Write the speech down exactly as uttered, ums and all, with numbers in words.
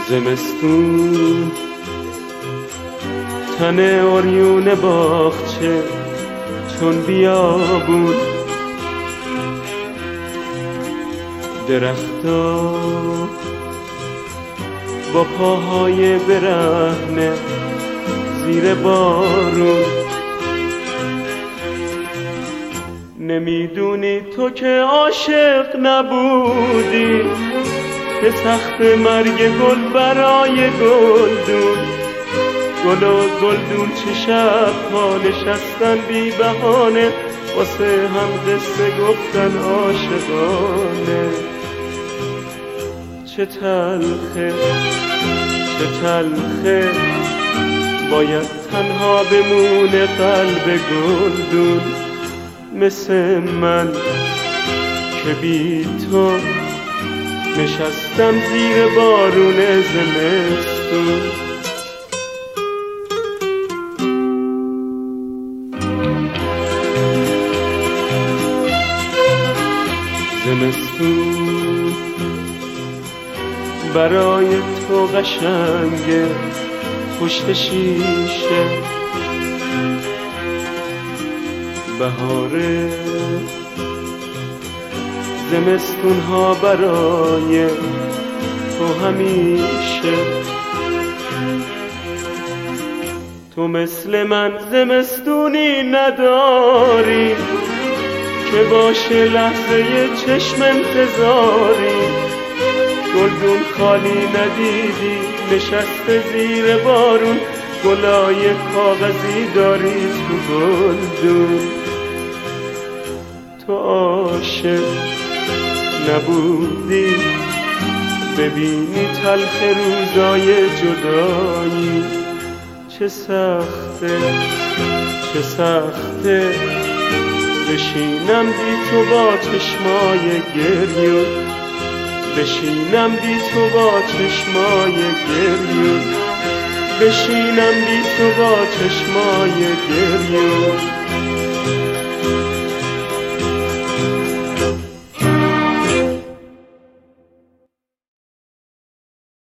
زمستون تن عریون باغچه چون بیابون، درختا با پاهای برهنه زیر بارون. نمیدونی تو که عاشق نبودی که سخت مرگ گل برای گلدون. گل و گلدون چه شب ها نشستن بی بهانه واسه هم قصه گفتن عاشقانه. چه تلخه چه تلخه باید تنها بمونه قلب گلدون، مثل من که بی تو نشستم زیر بارون زمستون. زمستون برای تو قشنگه پشت شیشه، بهاره زمستون ها برای تو همیشه. تو مثل من زمستونی نداری که باشه لحظه چشم انتظاری. گلدون خالی ندیدی نشسته زیر بارون، گلای کاغذی داری تو گلدون. تو عاشق نبودی ببینی تلخ روزای جدایی. چه سخته چه سخته بشینم بی تو با چشمای گریون، بشینم بی تو با چشمای گریون، بشینم بی تو با چشمای گریون.